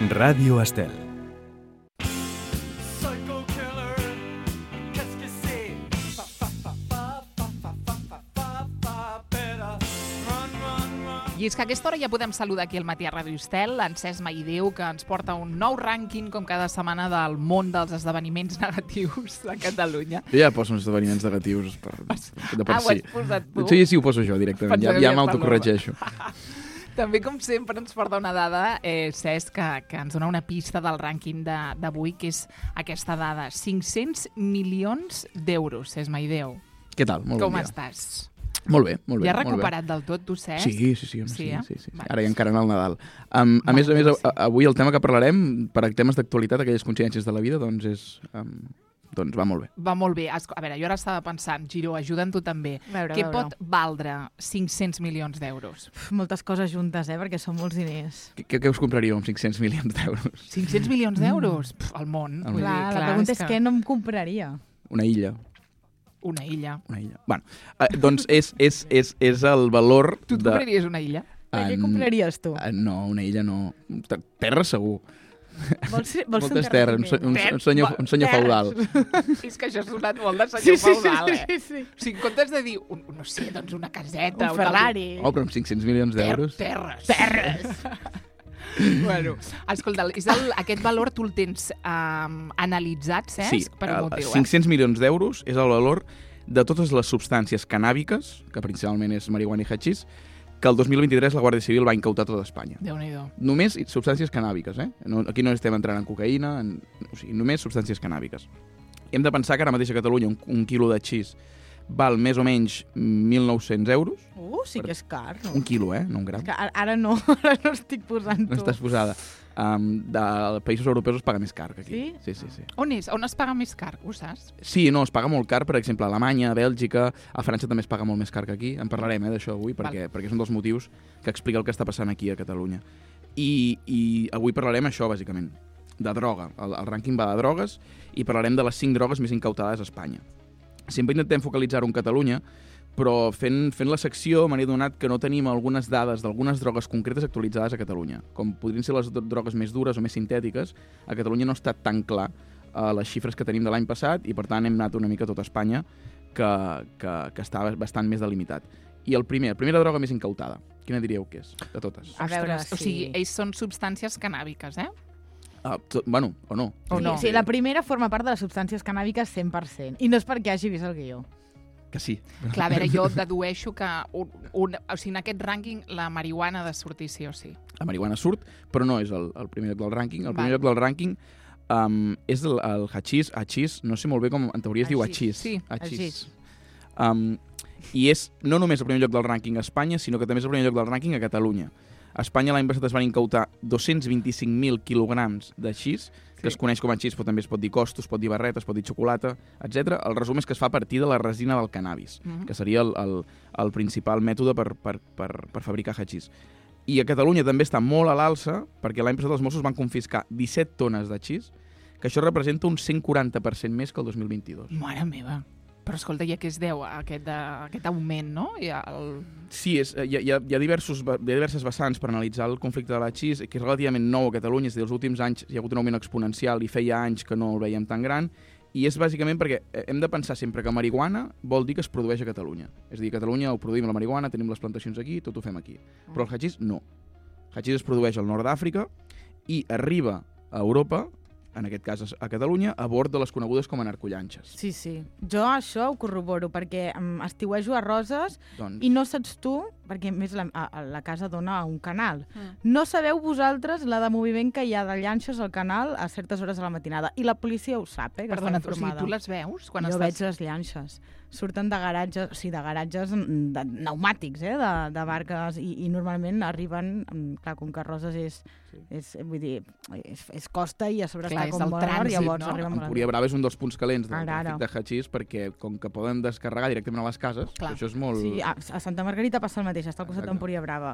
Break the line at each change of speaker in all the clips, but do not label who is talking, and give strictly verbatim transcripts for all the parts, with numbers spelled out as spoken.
Ràdio Estel.
I és que a aquesta hora ja podem saludar aquí al matí a Ràdio Estel en Cesc Maideu, que ens porta un nou rànquing, com cada setmana, del món dels esdeveniments negatius de Catalunya.
Jo ja poso uns esdeveniments negatius per, de per
ah,
si.
ho has posat tu?
Sí, sí, ho poso jo directament, ja, ja m'autocorregeixo.
També, com sempre, ens porta una dada, eh, Cesc, que, que ens dona una pista del rànquing d'avui, que és aquesta dada. cinc-cents milions d'euros, Cesc Maideu.
Què tal? Molt
Com
bon dia.
estàs?
Molt bé, molt bé.
Ja has recuperat del tot, tu, Cesc?
Sí, sí, sí. Home, sí,
sí, eh?
sí, sí, sí.
Vale.
Ara ja encarant el Nadal. Um, a més a més, a, avui el tema que parlarem, per a temes d'actualitat, aquelles coincidències de la vida, doncs és... Um, doncs va molt bé.
Va molt bé. A veure, jo ara estava pensant, Giró, ajuda'm tu també.
Veure,
Què
veure.
pot valdre cinc-cents milions d'euros?
Moltes coses juntes, eh? Perquè són molts diners.
Què, què us compraríeu amb cinc-cents milions d'euros?
cinc-cents milions d'euros? Mm. Al món.
Al
Vull
Clar,
dir,
la pregunta és, és què no em compraria.
Una illa.
Una illa.
Una illa. Bueno, eh, doncs és, és, és, és el valor
Tu et
de...
compraries una illa?
Per què compraries tu?
Uh, no, una illa no. Terra segur.
Vols, ser- vols ser un
Moltes terres, un, se- un, un senyor, un senyor feudal.
És que això ha sonat molt de senyor feudal, eh?
sí, sí.
O sigui, en comptes de dir, un, no sé, doncs una caseta...
Un Ferrari.
Oh, però amb cinc-cents milions
Ter
d'euros...
terres. Terres. bueno, escolta, és el, aquest valor tu el tens um, analitzat, Cesc?
Sí,
Per un
el-
motiu,
cinc-cents milions d'euros és el valor de totes les substàncies cannàbiques, que principalment és marihuana i hachís, que el dos mil vint-i-tres la Guàrdia Civil va incautar a tota Espanya.
eh? Déu-n'hi-do.
Només substàncies cannàbiques, eh? No, aquí no estem entrant en cocaïna, en, o sigui, només substàncies cannàbiques. Hem de pensar que ara mateix a Catalunya un, un quilo de xís val més o menys mil nou-cents euros.
Uh, sí que és car. No?
Un quilo, eh? No un gram.
És que ara, ara no, ara no estic posant
No
tu.
estàs posada. Um, de països europeus es paga més car que aquí.
Sí?
Sí, sí, sí.
On és? On es paga més car? Ho saps?
Sí, no, es paga molt car, per exemple, a Alemanya, a Bèlgica, a França també es paga molt més car que aquí. En parlarem, eh, d'això avui, perquè, perquè és un dels motius que explica el que està passant aquí a Catalunya. I, i avui parlarem això, bàsicament, de droga. El, el rànquing va de drogues i parlarem de les cinc drogues més incautades a Espanya. Sempre intentem focalitzar-ho en Catalunya, però fent, fent la secció m'he adonat que no tenim algunes dades d'algunes drogues concretes actualitzades a Catalunya. Com podrien ser les drogues més dures o més sintètiques, a Catalunya no està tan clar uh, les xifres que tenim de l'any passat i, per tant, hem anat una mica a tota Espanya que, que, que està bastant més delimitat. I el primer, la primera droga més incautada, quina diríeu que és, de totes?
A veure,
Ostres, o
sí.
sigui, ells són substàncies cannàbiques, eh?
Uh, to, bueno, o no.
O
Sí,
no?
sí, la primera forma part de les substàncies cannàbiques cent per cent. I no és perquè hagi vist el guió.
Que sí.
Clar, a veure, jo dedueixo que un, un, o sigui, en aquest rànquing la marihuana ha de sortir sí o sí.
La marihuana surt, però no és el, el primer lloc del rànquing. El primer
Val.
lloc del rànquing um, és el, el hachís, hachís, no sé molt bé com en teoria es diu
Hachís,
hachís.
sí,
hachís.
Um, I és no només el primer lloc del rànquing a Espanya, sinó que també és el primer lloc del rànquing a Catalunya. A Espanya l'any passat es van incautar dos-cents vint-i-cinc mil quilograms de xís, que
Sí.
es coneix com a xís, però també es pot dir costos, es pot dir barreta, es pot dir xocolata, etcètera. El resum és que es fa a partir de la resina del cannabis,
Mhm.
que seria el, el, el principal mètode per, per, per, per fabricar hachís. I a Catalunya també està molt a l'alça, perquè l'any passat els Mossos van confiscar disset tones de xís, que això representa un cent quaranta per cent més que el dos mil vint-i-dos.
Mare meva. Però escolta, i a què es deu aquest, de, aquest augment, no? I el...
Sí, és, hi, ha, hi, ha, hi, ha diversos, hi ha diverses vessants per analitzar el conflicte de la xís, que és relativament nou a Catalunya, és a dir, els últims anys hi ha hagut un augment exponencial i feia anys que no el veiem tan gran, i és bàsicament perquè hem de pensar sempre que marihuana vol dir que es produeix a Catalunya. És a dir, a Catalunya ho produïm la marihuana, tenim les plantacions aquí, tot ho fem aquí. Però el hachís no. El hachís es produeix al nord d'Àfrica i arriba a Europa, en aquest cas a Catalunya, a bord de les conegudes com a narcollanxes.
Sí, sí. Jo això ho corroboro, perquè um, estiuejo a Roses
Doncs...
i no saps tu, perquè a més la, a, a la casa dona un canal,
Mm.
no sabeu vosaltres la de moviment que hi ha de llanxes al canal a certes hores de la matinada. I la policia ho sap, eh, que
Perdona,
està
o sigui,
informada.
tu les veus? Quan
jo
estàs...
veig les llanxes. Surten de garatges, o sigui, de garatges mm, de pneumàtics, eh, de, de barques, i, i normalment arriben, mm, clar, com que Roses és,
Sí.
és vull dir, és, és costa i a sobre
Clar,
està
és
com
el
mar,
trànsit,
llavors
no?
arriben molt
Empúria Brava és un dels punts calents del
Ara, ara.
tràfic de hachís perquè com que poden descarregar directament a les cases,
Clar.
això és molt...
Sí, a, a Santa Margarita passa el mateix, està al costat
Exacte.
d'Empúria Brava.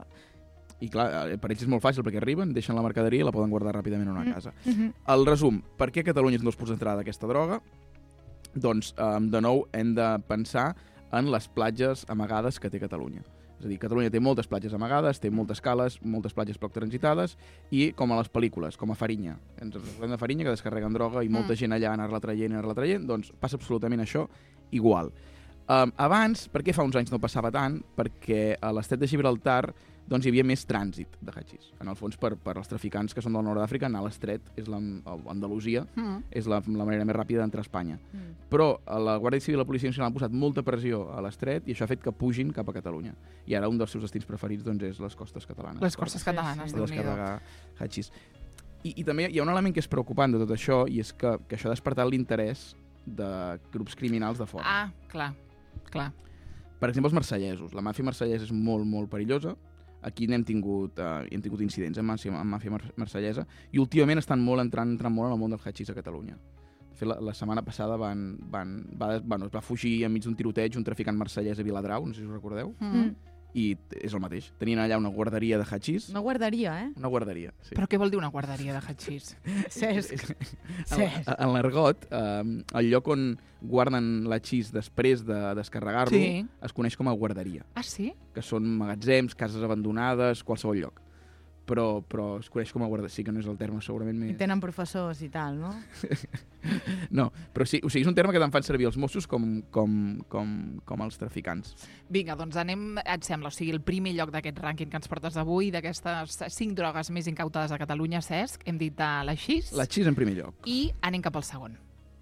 I clar, eh, per ells és molt fàcil perquè arriben, deixen la mercaderia i la poden guardar ràpidament en una
Mm.
casa.
Mhm.
El resum, per què Catalunya és un dels punts d'entrada d'aquesta droga? Doncs, eh, de nou, hem de pensar en les platges amagades que té Catalunya. És a dir, Catalunya té moltes platges amagades, té moltes cales, moltes platges poc transitades, i com a les pel·lícules, com a Farinya. Ens recordem de Farinya, que descarreguen droga i molta
Mm.
gent allà anar-la traient i anar-la traient, doncs passa absolutament això igual. Um, abans, per què fa uns anys no passava tant? Perquè a l'estret de Gibraltar doncs, hi havia més trànsit de hachís. En el fons, per, per als traficants que són del nord d'Àfrica, anar a l'estret, és la, a Andalusia,
Mm.
és la, la manera més ràpida d'entrar a Espanya.
Mm.
Però a la Guàrdia Civil i la Policia Nacional han posat molta pressió a l'estret i això ha fet que pugin cap a Catalunya. I ara un dels seus destins preferits doncs, és les costes catalanes.
Les costes
Sí,
catalanes,
sí.
Per
Déu-n'hi-do.
descarregar hachís. I, I també hi ha un element que és preocupant de tot això, i és que, que això ha despertat l'interès de grups criminals de fora.
Ah, clar, clar.
Per exemple, els marsellesos. La màfia marsellesa és molt, molt perillosa. Aquí n'hem tingut, eh, hem tingut incidents amb màfia, amb màfia mar marsellesa i últimament estan molt entrant, entrant molt en el món del hachís a Catalunya. De fet, la, la setmana passada van, van, va, bueno, es va fugir enmig d'un tiroteig un traficant marsellès a Viladrau, no sé si us recordeu,
Mm.
Mm.
i és el mateix. Tenien allà una guarderia de hachís.
No guardaria, eh?
Una guarderia, sí.
Però què vol dir una guarderia de hachís?
Cesc.
En,
Cesc.
en l'argot, eh, el lloc on guarden l'hachís després de descarregar-lo
Sí.
es coneix com a guarderia,
Ah, sí?
que són magatzems, cases abandonades, qualsevol lloc. Però, però es coneix com a guarderia. Sí que no és el terme segurament
I
més...
tenen professors i tal, no?
No, però sí, o sigui, és un terme que tant fan servir els Mossos com, com, com, com els traficants.
Vinga, doncs anem, et sembla, o sigui, el primer lloc d'aquest rànquing que ens portes avui, d'aquestes cinc drogues més incautades a Catalunya, Cesc, hem dit de l'haixís,
L'hachís en primer lloc.
i anem cap al segon.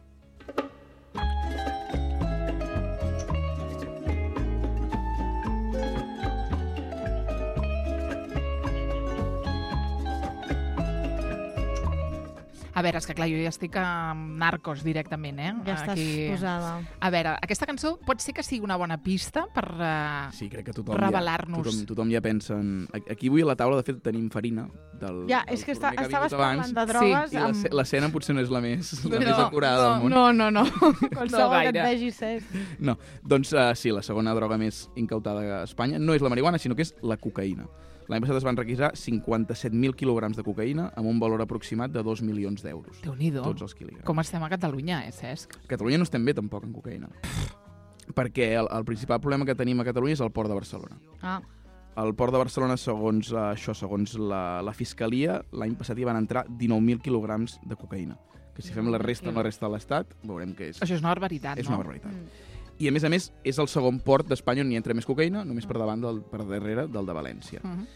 A veure, és que clar, jo ja estic amb Narcos directament, eh?
Ja estàs posada.
A veure, aquesta cançó pot ser que sigui una bona pista per... Uh...
Sí, crec que tothom
Revelar-nos.
Ja, tothom, tothom ja pensa en... Aquí avui a la taula, de fet, tenim farina del,
Ja,
del
és que està,
forner ha
estaves
vingut abans,
parlant de drogues
i la,
amb...
ce- l'escena potser no és la més, la
No,
més acurada del món.
No, no, no. Qualsevol que et
gaire.
vegi, Cesc.
No, doncs uh, sí, la segona droga més incautada a Espanya no és la marihuana, sinó que és la cocaïna. L'any passat es van requisar cinquanta-set mil quilograms de cocaïna amb un valor aproximat de dos milions d'euros.
Déu-n'hi-do.
Tots els quiligrams.
Com estem a Catalunya, eh, Cesc?
A Catalunya no estem bé tampoc en cocaïna. Perquè el, el principal problema que tenim a Catalunya és el port de Barcelona.
Ah,
Al port de Barcelona, segons uh, això, segons la, la Fiscalia, l'any passat hi van entrar dinou mil quilograms de cocaïna. Que si fem la resta amb la resta de l'Estat, veurem que és,
Això és una barbaritat,
és
no?
una barbaritat.
mm.
I a més a més, és el segon port d'Espanya on hi entra més cocaïna, només per davant del, per darrere del de València.
Uh -huh.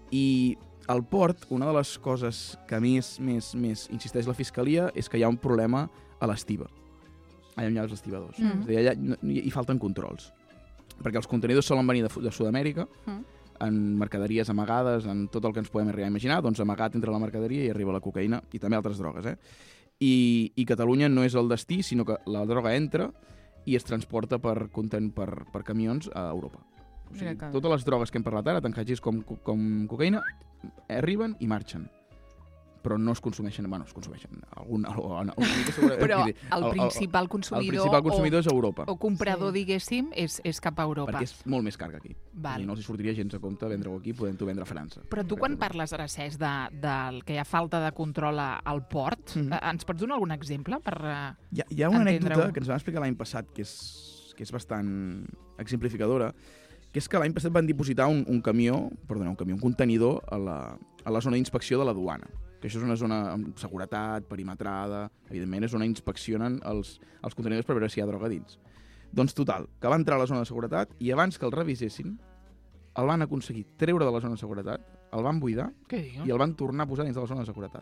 I al port, una de les coses que més, més, més insisteix la Fiscalia és que hi ha un problema a l'estiva. Allà on hi ha els estibadors.
Mm.
És a dir, allà no, hi, hi falten controls. Perquè els contenidors solen venir de, Fu- de Sud-amèrica,
Mm.
en mercaderies amagades, en tot el que ens podem arribar a imaginar, doncs amagat entre la mercaderia i arriba la cocaïna i també altres drogues. Eh? I, I Catalunya no és el destí, sinó que la droga entra i es transporta per, conten- per, per camions a Europa. O sigui,
Mira que bé.
totes les drogues que hem parlat ara, tant hachís com, com cocaïna, arriben i marxen. Però no es consumeixen, bueno, es consumeixen. Algun, algun, algun,
Però
vull dir,
el principal
el
consumidor,
principal consumidor és Europa.
o, o comprador,
Sí.
diguéssim, és, és cap a Europa.
Perquè és molt més car que aquí.
Val.
I no els hi sortiria gens a compte vendre-ho aquí, podent-ho vendre a França.
Però tu quan parles ara, Cesc, de, del que hi ha falta de control a- al port,
Mhm.
eh, ens pots donar algun exemple per... eh,
Hi ha, hi ha una
Entendre-ho.
anècdota que ens van explicar l'any passat que és, que és bastant exemplificadora, que és que l'any passat van dipositar un, un camió, perdona, un camió, un contenidor a la, a la zona d'inspecció de la duana. Que això és una zona amb seguretat, perimetrada, evidentment és on inspeccionen els, els contenidors per veure si hi ha droga dins. Doncs total, que va entrar a la zona de seguretat i abans que el revisessin, el van aconseguir treure de la zona de seguretat, el van buidar
Què dius?
i el van tornar a posar dins de la zona de seguretat.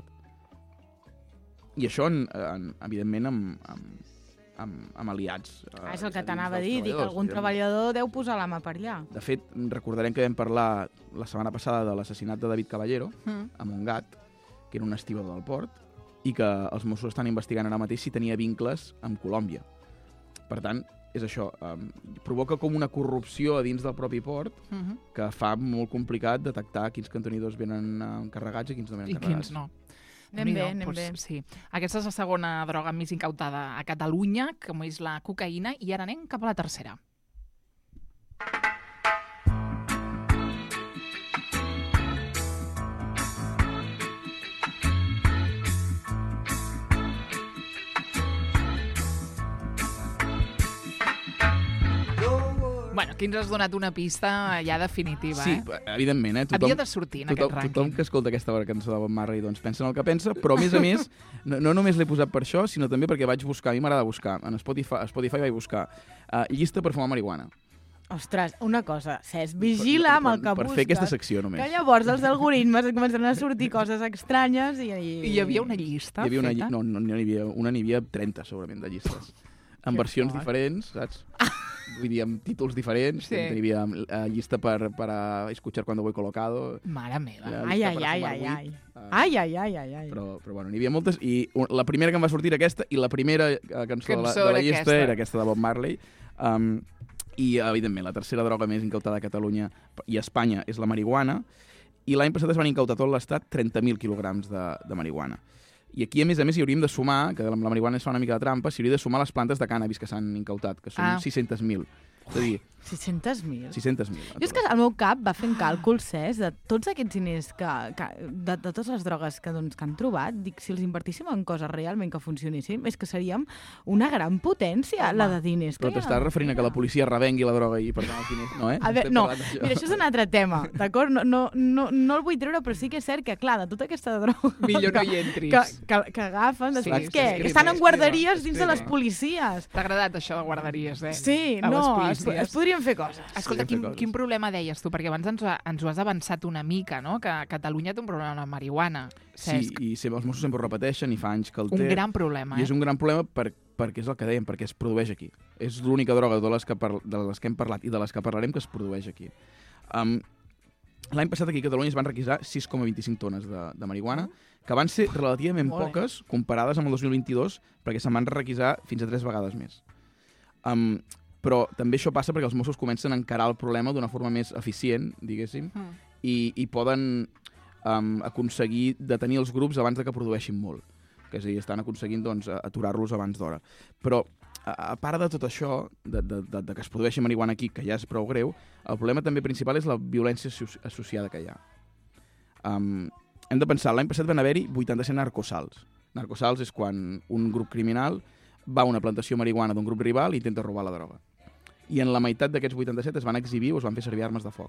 I això, en, en, evidentment, amb, amb, amb, amb aliats.
Ah, és el
eh,
que
dins
t'anava a
dels
dir, dir que
treballadors,
algun
evidentment.
treballador deu posar la mà per allà.
De fet, recordarem que vam parlar la setmana passada de l'assassinat de David Caballero
Mm.
a Montgat, que era un estibador del port, i que els Mossos estan investigant ara mateix si tenia vincles amb Colòmbia. Per tant, és això, um, provoca com una corrupció a dins del propi port
Mhm.
que fa molt complicat detectar quins contenidors venen eh, carregats i quins no venen
I
carregats.
quins no.
Anem bé,
Déu-n'hi-do,
anem
doncs,
bé.
Sí. Aquesta és la segona droga més incautada a Catalunya, com és la cocaïna, i ara anem cap a la tercera. Bueno, Bueno, aquí ens has donat una pista ja definitiva,
Sí,
eh?
evidentment, eh?
Havia de sortir en
tothom,
aquest rànquing.
Tothom que escolta aquesta cançó de Bob Marley doncs pensa en el que pensa, però a més a més, no, no només l'he posat per això, sinó també perquè vaig buscar, a mi m'agrada buscar, en Spotify, a Spotify vaig buscar uh, llista per fumar marihuana.
Ostres, una cosa, Cesc, vigila amb el que
per,
busques.
Per fer aquesta secció, només.
Que llavors els algoritmes començaran a sortir coses estranyes i... I,
I hi havia una llista
Hi havia una,
feta?
lli- no, no, no n'hi havia una, n'hi havia trenta, segurament, de llistes. En
Que
versions
fort.
diferents, saps? Vull dir, amb títols diferents.
Sí.
Hi havia uh, llista per, per a escuchar cuando voy colocado.
Mare meva.
La
Ai,
llista
ai,
per a
ai,
fumar
ai,
weed.
ai.
Uh,
Ai, ai, ai, ai, ai.
Però, però bueno, n'hi havia moltes. I un- la primera que em va sortir era aquesta, i la primera eh, cançó, de la,
Cançó
de la
era
llista
aquesta.
era aquesta de Bob Marley. Um, I, evidentment, la tercera droga més incautada a Catalunya i a Espanya és la marihuana. I l'any passat es van incautar a tot l'estat trenta mil quilograms de, de marihuana. I aquí, a més a més, hi hauríem de sumar, que amb la marihuana es fa una mica de trampa, s'hi hauria de sumar les plantes de cànnabis que s'han incautat, que són
Ah.
sis-cents mil. És a dir,
sis-cents mil?
sis-cents mil.
Jo és que el meu cap va fent càlculs, Cesc, de tots aquests diners, que, que, de, de totes les drogues que, doncs, que han trobat, dic, si els invertíssim en coses realment que funcionessin, és que seríem una gran potència,
Home,
la de diners.
Però
que hi ha
t'estàs
al
referint a que la
darrere.
policia revengui la droga i, per tant, els diners, no, eh?
A veure,
Estem
no,
parlant d'això.
mira, això és un altre tema, d'acord? No, no, no, no el vull treure, però sí que és cert que, clar, de tota aquesta droga
Millor no hi
que,
entris.
que, que, que agafen,
Sí,
després
sí,
què?
escrima,
Que estan en
escrima,
guarderies dins de les
escrima.
policies.
T'ha agradat això de guarderies, eh?
Sí,
A les
no, es,
policies.
es podrien fer coses.
Escolta,
Sí,
quin,
fer coses.
quin problema deies tu? Perquè abans ens, ho ha- ens ho has avançat una mica, no? Que Catalunya té un problema amb la marihuana,
Sí,
Cesc.
i sempre, els Mossos sempre ho repeteixen i fa anys que el té.
Un gran problema,
I
eh?
és un gran problema per, perquè és el que dèiem, perquè es produeix aquí. És l'única droga de les, que par, de les que hem parlat i de les que parlarem que es produeix aquí. Um, L'any passat aquí a Catalunya es van requisar sis coma vint-i-cinc tones de, de marihuana, que van ser relativament
Molt bé.
poques comparades amb el dos mil vint-i-dos, perquè se'n van requisar fins a tres vegades més. Um, però també això passa perquè els Mossos comencen a encarar el problema d'una forma més eficient, diguéssim,
Mm.
i, i poden um, aconseguir detenir els grups abans de que produeixin molt. Que és a dir, estan aconseguint doncs, aturar-los abans d'hora. Però, a, a part de tot això, de, de, de, de que es produeixi marihuana aquí, que ja és prou greu, el problema també principal és la violència asso- associada que hi ha. Um, hem de pensar, l'any passat van haver-hi vuitanta-set narcosals. Narcosals és quan un grup criminal va a una plantació marihuana d'un grup rival i intenta robar la droga. I en la meitat d'aquests vuitanta-set es van exhibir o es van fer servir armes de foc.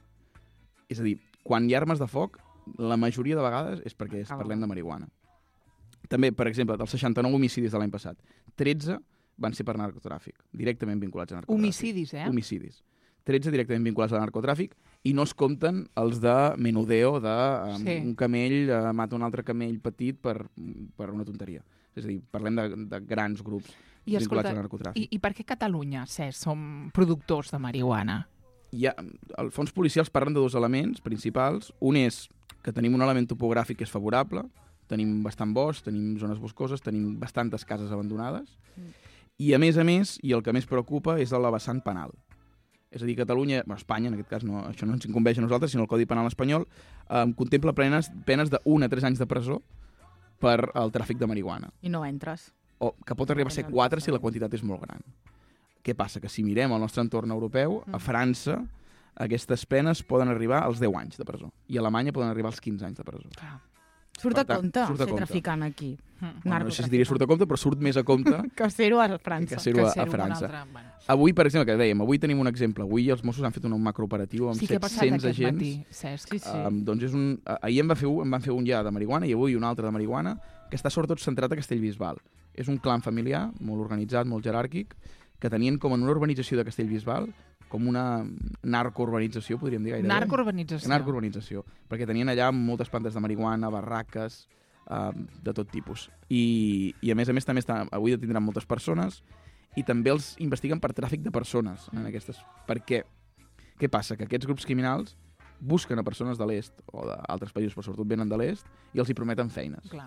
És a dir, quan hi ha armes de foc, la majoria de vegades és perquè es
Ah,
parlem de marihuana. També, per exemple, dels seixanta-nou homicidis de l'any passat, tretze van ser per narcotràfic, directament vinculats a narcotràfic.
Homicidis, eh?
Homicidis. tretze directament vinculats al narcotràfic i no es compten els de menudeo, de um,
Sí.
un camell uh, mata un altre camell petit per, per una tonteria. És a dir, parlem de, de grans grups
I,
vinculats
escolta,
al narcotràfic.
i, I per què a Catalunya, Cesc, som productors de marihuana?
Hi ha, els fons policials parlen de dos elements principals. Un és que tenim un element topogràfic que és favorable, tenim bastant bosc, tenim zones boscoses, tenim bastantes cases abandonades,
Mm.
i a més a més, i el que més preocupa, és la vessant penal. És a dir, Catalunya, bueno, Espanya, en aquest cas, no, això no ens incumbeix a nosaltres, sinó el Codi Penal espanyol, eh, contempla penes, penes de un a tres anys de presó per al tràfic de marihuana.
I no entres.
O que pot arribar a ser quatre si la quantitat és molt gran. Què passa? Que si mirem el nostre entorn europeu, a França, aquestes penes poden arribar als deu anys de presó. I a Alemanya poden arribar als quinze anys de presó.
Clar.
Surt
Per
a
tant,
compte
surt a
ser
compte.
traficant aquí.
Mm.
No sé si diria surt a compte, però surt més a compte
Que ser-ho a França.
que ser-ho a,
ser
a
un
França.
altre, bueno.
Avui, per exemple, que dèiem, avui tenim un exemple. Avui els Mossos han fet un macrooperatiu amb
Sí, què ha passat
set-cents
aquest
agents.
matí, Cesc?
Sí, sí.
Um, doncs és un, ah, ahir en, va fer un, en van fer un ja de marihuana i avui un altre de marihuana que està sobretot centrat a Castellbisbal. És un clan familiar, molt organitzat, molt jeràrquic, que tenien com en una urbanització de Castellbisbal com una narcourbanització, podríem dir gairebé.
Narcourbanització.
Narcourbanització, perquè tenien allà moltes plantes de marihuana, barraques, uh, de tot tipus. I, i a més a més també està, avui detindran moltes persones i també els investiguen per tràfic de persones en aquestes. Per què? Què passa? Que aquests grups criminals busquen a persones de l'est o d'altres països, però sobretot venen de l'est, i els hi prometen feines.
Clar.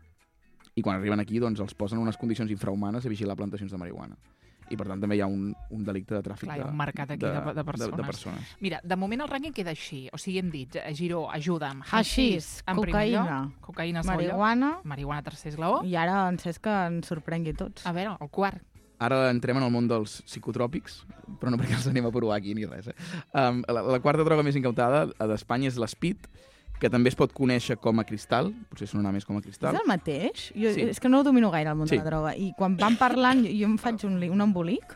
I quan arriben aquí doncs, els posen en unes condicions infrahumanes a vigilar plantacions de marihuana. I per tant també hi ha un, un delicte de tràfic
Clar, hi ha
de,
un mercat aquí de, de, persones.
De, de persones.
Mira, de moment el rànquing queda així. O sigui, hem dit, eh, Giró, ajuda'm.
Haixís,
en primer
cocaïna,
lloc, cocaïna segon lloc,
marihuana,
marihuana tercer esglaó.
i ara en Cesc que ens sorprengui tots.
A veure, el quart.
Ara entrem en el món dels psicotròpics, però no perquè els anem a provar aquí ni res. Eh? Um, la, la quarta droga més incautada d'Espanya és l'espid, que també es pot conèixer com a cristal, potser sona més com a cristal.
És el mateix? Jo,
Sí.
És que no domino gaire el món
Sí.
de la droga. I quan van parlant, jo, jo em faig un, li- un embolic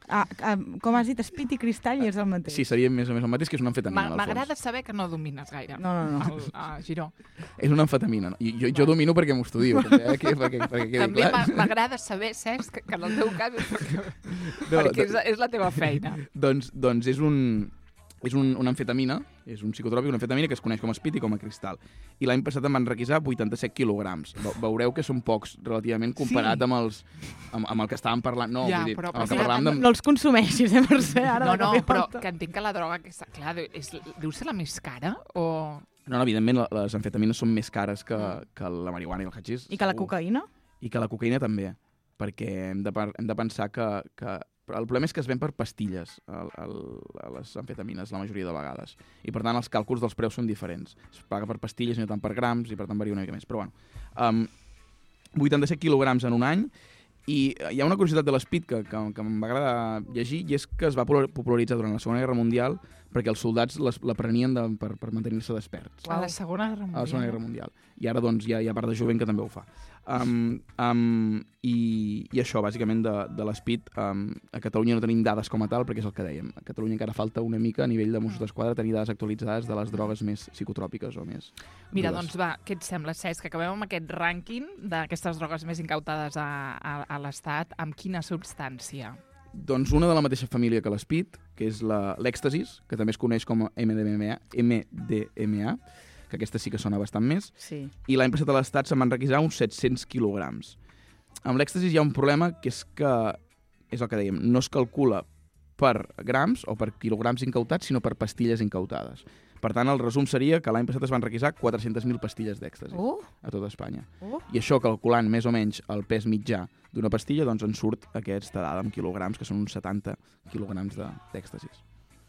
Ah, ah, com has dit, speed i cristall i és el mateix.
Sí, seria més o més el mateix, que és una amfetamina, al fons.
M'agrada saber que no domines gaire.
No, no, no.
El, uh, Giró.
És una amfetamina. No? I jo, jo domino perquè m'ho estudio, també, eh? que, perquè, perquè quedi
També
clar.
m'agrada saber, Cesc, que, que en el teu cas és perquè,
No,
perquè és, és la teva feina.
Doncs, doncs és un... És un, una amfetamina, és un psicotròpic, una amfetamina que es coneix com a speed i com a cristal. I l'any passat em van requisar vuitanta-set quilograms. Ve- Veureu que són pocs, relativament, comparat
Sí.
amb, els, amb, amb el que estàvem parlant. No,
Ja,
vull dir,
però-
amb el
però
que
sí,
parlàvem de...
No els consumeixis, eh, Mercè, ara.
No,
de
no,
cop i
però
volta.
que entenc que la droga, que és, clar, és, deu ser la més cara o...
No, no, evidentment, la- les amfetamines són més cares que, que la marihuana i el hachís.
I que la
segur.
cocaïna?
I que la cocaïna també, perquè hem de, par- hem de pensar que, que... El problema és que es ven per pastilles, el, el, les amfetamines, la majoria de vegades. I, per tant, els càlculs dels preus són diferents. Es paga per pastilles i no tant per grams, i per tant varia una mica més. Però, bueno, um, vuitanta-set quilograms en un any, i hi ha una curiositat de l'Speed que, que, que em va agradar llegir, i és que es va popularitzar durant la Segona Guerra Mundial perquè els soldats les, la prenien de, per, per mantenir-se desperts.
A la Segona Guerra
A la Segona Guerra
Mundial.
Mundial. I ara, doncs, hi ha, hi ha part de jovent que també ho fa. Um, um, i, I això, bàsicament, de, de l'Speed, um, a Catalunya no tenim dades com a tal, perquè és el que dèiem. A Catalunya encara falta una mica a nivell de Mossos d'Esquadra tenir dades actualitzades de les drogues més psicotròpiques o més
Mira,
dures.
doncs va, què et sembla, Cesc, que acabem amb aquest rànquing d'aquestes drogues més incautades a, a, a l'Estat, amb quina substància?
Doncs una de la mateixa família que l'Speed, que és la- l'èxtasis, que també es coneix com a M D M A, M D M A, que aquesta sí que sona bastant més,
Sí.
i l'any passat a l'Estat se'n van requisar uns set-cents quilograms. Amb l'èxtasis hi ha un problema, que és que, és el que dèiem, no es calcula per grams o per quilograms incautats, sinó per pastilles incautades. Per tant, el resum seria que l'any passat es van requisar quatre-centes mil pastilles d'èxtasis
Uh,
a tot Espanya.
uh.
I això, calculant més o menys el pes mitjà d'una pastilla, doncs en surt aquesta dada en quilograms, que són uns setanta quilograms de- d'èxtasis.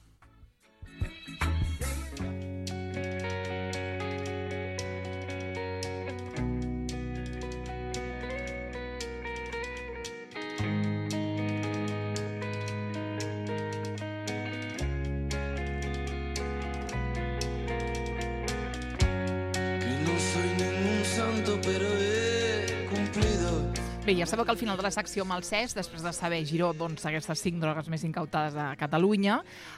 Que no soy ningún santo, pero he cumplido.
Bé, ja sabeu que al final de la secció amb el Cesc, després de saber, Giró, doncs, aquestes cinc drogues més incautades de Catalunya,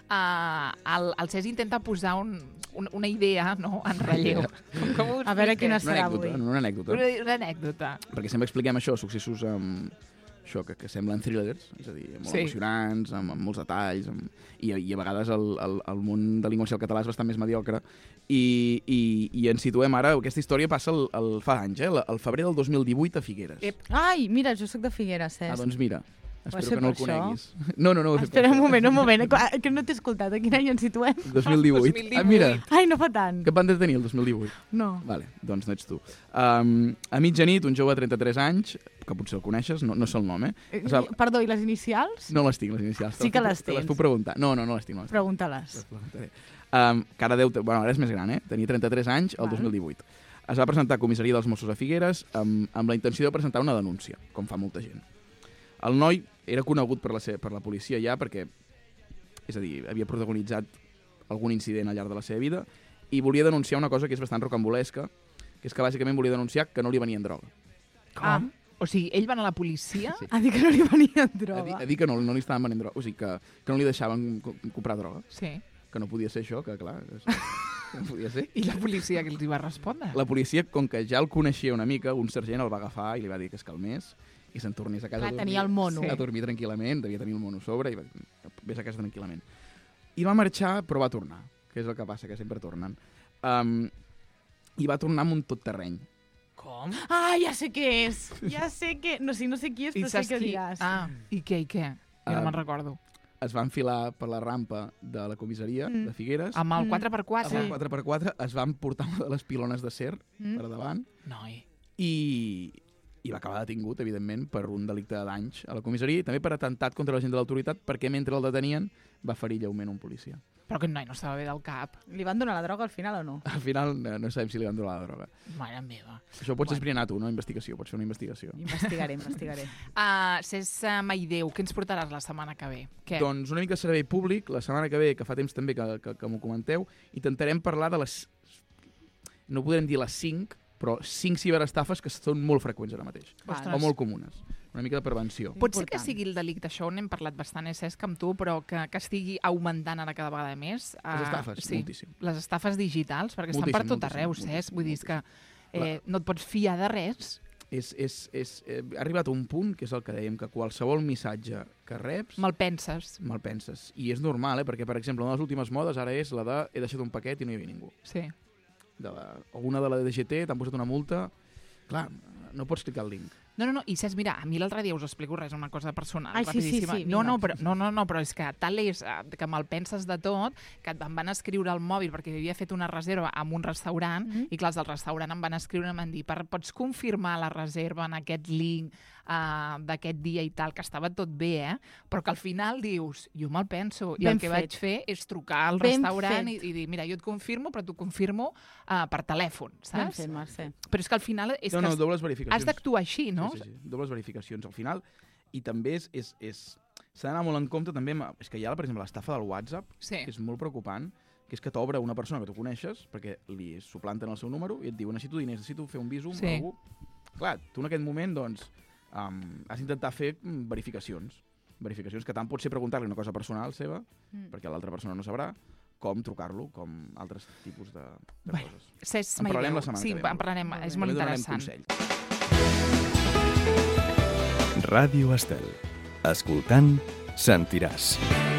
eh, el, el Cesc intenta posar un, un, una idea, no?, en relleu. Com, com ho
A veure quina
expliques?
Una
serà
anècdota,
avui.
una anècdota.
Una, una anècdota.
Perquè sempre expliquem això, successos amb... això que, que semblen thrillers, és a dir, molt
Sí.
emocionants, amb, amb molts detalls, amb, i, i a vegades el, el, el món delinqüencial català és bastant més mediocre, i, i, i ens situem ara, aquesta història passa el, el, fa anys, eh, el, el febrer del dos mil divuit a Figueres.
Ep.
Ai, mira, jo sóc de Figueres,
Ah,
Cesc.
doncs mira,
Va
espero
ser
que no el
per això?
coneguis. No, no, no. ho he fet per
Espera un
això.
moment, un moment, eh, que no t'he escoltat. A quin any ens situem?
dos mil divuit.
dos mil divuit.
Ah, mira,
Ai, no fa tant.
que van detenir el dos mil divuit.
No.
Vale, doncs no ets tu. Um, a mitjanit, un jove de trenta-tres anys, que potser el coneixes, no, no sé el nom, eh?
Eh,
O sigui,
Perdó, i les inicials?
no les tinc, les inicials.
Sí
Te
que
puc-
les
Te les
tens.
puc preguntar. No, no, no les tinc. No les tinc.
Pregunta-les.
Les preguntaré. Um, que ara deu... Bueno, ara és més gran, eh? Tenia trenta-tres anys el
Val.
dos mil divuit. Es va presentar a comissaria dels Mossos a Figueres amb, amb la intenció de presentar una denúncia, com fa molta gent. El noi era conegut per la, se- per la policia ja perquè, és a dir, havia protagonitzat algun incident al llarg de la seva vida i volia denunciar una cosa que és bastant rocambolesca, que és que bàsicament volia denunciar que no li venien droga.
Com? O sigui, ell va anar a la policia?
Sí.
A dir que no li venia
A dir,
droga.
a dir que no, no li estaven venent droga, o sigui, que, que no li deixaven co- comprar droga,
Sí.
que no podia ser això, que clar, és, que no podia ser.
I la policia que els hi va respondre?
La policia, com que ja el coneixia una mica, un sergent el va agafar i li va dir que es calmés i se'n tornés a casa
Clar,
a dormir.
tenia el mono.
A dormir tranquil·lament, devia tenir el mono a sobre i va, vés a casa tranquil·lament. I va marxar, però va tornar, que és el que passa, que sempre tornen. Um, I va tornar amb un tot terreny.
Com?
Ah, ja sé què és. Ja sé què... No sé, no sé qui és, però sé què diràs.
Ah, i què, i què? Jo no
Ah,
me'n recordo.
Es va enfilar per la rampa de la comissaria
Mm.
de Figueres.
Amb el
Mm.
quatre per quatre?
Amb el quatre per quatre es van portar una de les pilones d'acer
Mm.
per davant
Noi.
i, i va acabar detingut, evidentment, per un delicte de danys a la comissaria i també per atemptat contra la gent de l'autoritat perquè mentre el detenien va ferir lleument un policia.
Però aquest noi no estava bé del cap.
Li van donar la droga al final o no?
Al final no, no sabem si li van donar la droga.
Mare meva.
Això pots
Bueno.
esbrinar tu, no? Investigació, pots fer una investigació.
Investigaré, investigaré.
Uh, Cesc Maideu, què ens portaràs la setmana que ve? Què?
Doncs una mica de servei públic, la setmana que ve, que fa temps també que, que, que m'ho comenteu, intentarem parlar de les... No podrem dir les cinc, però cinc ciberestafes que són molt freqüents ara mateix.
Ostres.
O molt comunes. una mica de prevenció.
Pot ser que
Important.
sigui el delicte, això n'hem parlat bastant, eh, Cesc, amb tu, però que, que estigui augmentant ara cada vegada més.
Les estafes,
sí,
moltíssim.
Les estafes digitals, perquè estan
Moltíssim,
per tot
moltíssim,
arreu,
moltíssim,
Cesc. Vull dir, és que
moltíssim.
eh, no et pots fiar de res.
És, és, és, eh, ha arribat a un punt, que és el que dèiem, que qualsevol missatge que reps,
Me'l penses.
me'l penses. I és normal, eh? Perquè, per exemple, una de les últimes modes ara és la de he deixat un paquet i no hi havia ningú.
Sí.
De la, o una de la D G T, t'han posat una multa. Clar, no pots clicar el link.
No, no, no, i Cesc, mira, a mi l'altre dia us explico res, una cosa personal,
Ai, sí, sí,
rapidíssima.
sí,
no,
vinga.
no, però, no, no, no, però és que tal és eh, que me'l penses de tot, que em van escriure al mòbil perquè havia fet una reserva en un restaurant,
Mm -hmm.
i clar, els del restaurant em van escriure i em van dir, per, pots confirmar la reserva en aquest link uh, d'aquest dia i tal, que estava tot bé, eh? Però que al final dius, jo me'l penso, i
Ben
el que
fet.
vaig fer és trucar al
Ben
restaurant i,
fet.
i dir, mira, jo et confirmo, però t'ho confirmo uh, per telèfon,
Ben
saps?
fet, Mercè.
Però és que al final és
no,
que
no,
has-
dobles verificacions.
has d'actuar així, no?
Sí, sí, sí. Dobles verificacions al final. I també és... és, és s'ha d'anar molt en compte també... Amb, és que hi ha, per exemple, l'estafa del WhatsApp,
Sí.
que és molt preocupant, que és que t'obre una persona que tu coneixes, perquè li suplanten el seu número i et diu, necessito diners, necessito fer un visum
Sí.
a algú. Clar, tu en aquest moment, doncs, um, has d'intentar fer mm, verificacions. Verificacions que tant pot ser preguntar-li una cosa personal seva,
Mm.
perquè l'altra persona no sabrà, com trucar-lo, com altres tipus de, de
Bueno,
coses.
Cesc
En parlarem
Maideu.
la setmana
sí,
que ve.
en parlarem,
Molt
és
bé.
molt
També donarem
interessant.
consells.
Ràdio Estel. Escoltant, sentiràs.